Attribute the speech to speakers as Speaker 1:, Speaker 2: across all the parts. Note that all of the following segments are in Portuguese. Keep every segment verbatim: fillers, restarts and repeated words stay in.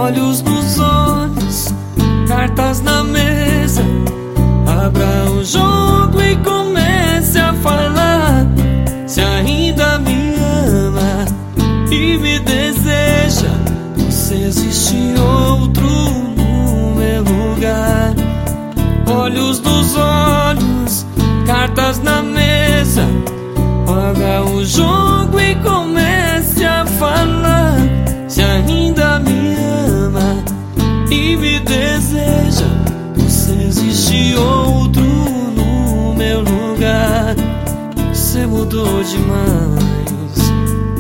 Speaker 1: olhos nos olhos, cartas na mesa. Abra o jogo e comece a falar. Se ainda me ama e me deseja, se existe outro no meu lugar. Olhos nos olhos, cartas na mesa. Abra o jogo e comece a falar. Se ainda me ama e me deseja, se existe outro no meu lugar. Você mudou demais,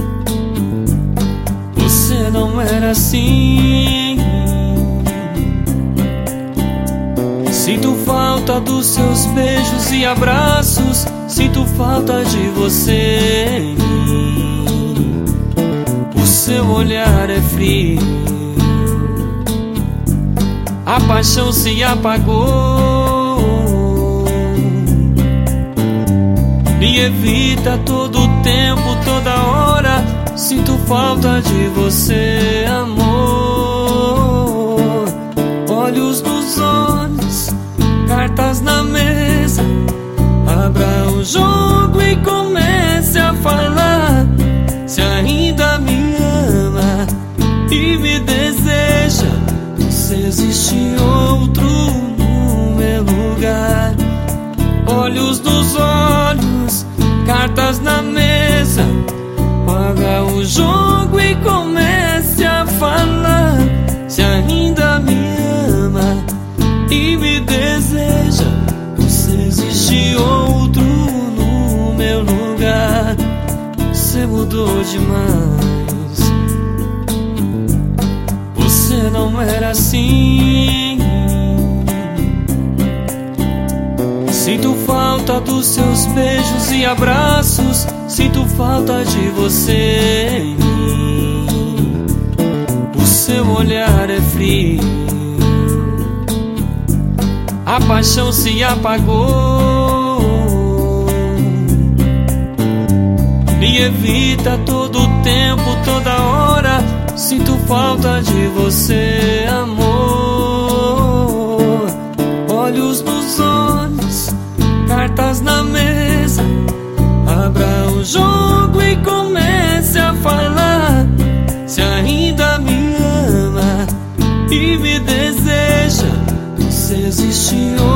Speaker 1: você não era assim. Sinto falta dos seus beijos e abraços, sinto falta de você em mim. O seu olhar é frio, a paixão se apagou. Me evita todo tempo, toda hora. Sinto falta de você, amor. Olhos nos olhos, cartas na mesa. Abra o jogo e comece a falar. Se ainda me ama e me deseja, se existe outro no meu lugar. Olhos nos olhos, cartas na mesa. Paga o jogo e comece a falar. Se ainda me ama e me deseja, se existe outro no meu lugar. Você mudou demais, você não era assim. Sinto falta dos seus beijos e abraços, sinto falta de você em mim. O seu olhar é frio, a paixão se apagou. Me evita todo tempo, toda hora. Sinto falta de você, amor. Olhos nos olhos, cartas na mesa. Abra o jogo e comece a falar. Se ainda me ama e me deseja, se existe outro